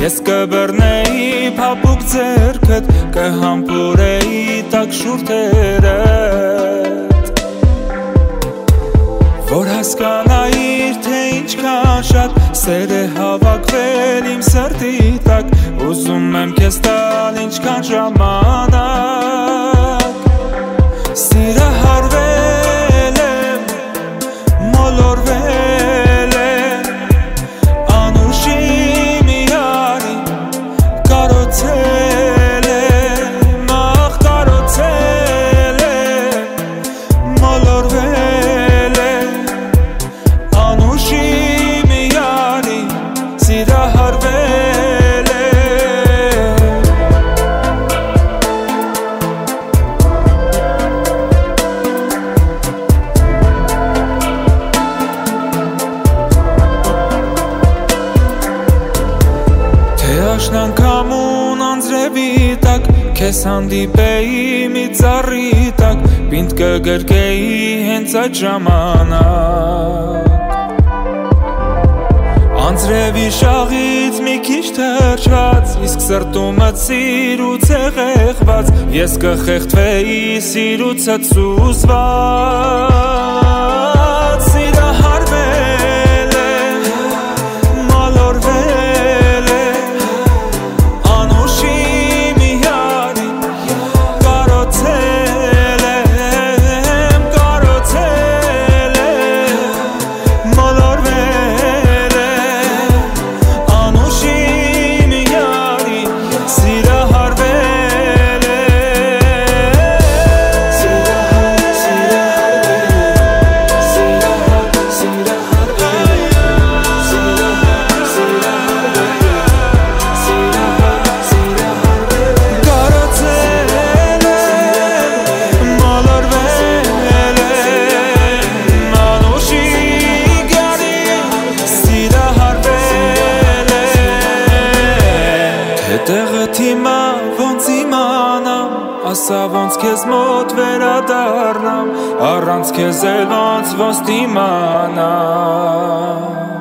Ես կբռնեի փափուկ ձեռքդ, կհամբուրեի տաք շուրթերդ, որ հասկանայիր, թե ինչքան շատ սեր է հավաքվել իմ սրտի տակ, ուզում եմ քեզ տալ ինչքան ժամանակ, սիրահարվել եմ, մոլորվել եմ, անուշի միարի կարոցել եմ, ախ կարոցել եմ, մոլորվել եմ, անուշի միարի սիրահարվել եմ։ Աշնան կամուն անձրևի տակ, քեզ հանդիպեի մի ծառի տակ, պինդ կգրկեի հենց այդ ժամանակ, անձրևի շաղից մի քիչ թրջված, իսկ սրտումդ սիրուց է ղեղված, ես կխեղդվեի սիրուցդ սուզված, սիրահարվել եմ, մոլորվել եմ, Տեղդ հիմա ոնց իմանամ, ասա ոնց քեզ մոտ վերադառնամ, առանց քեզ էլ ոնց դիմանամ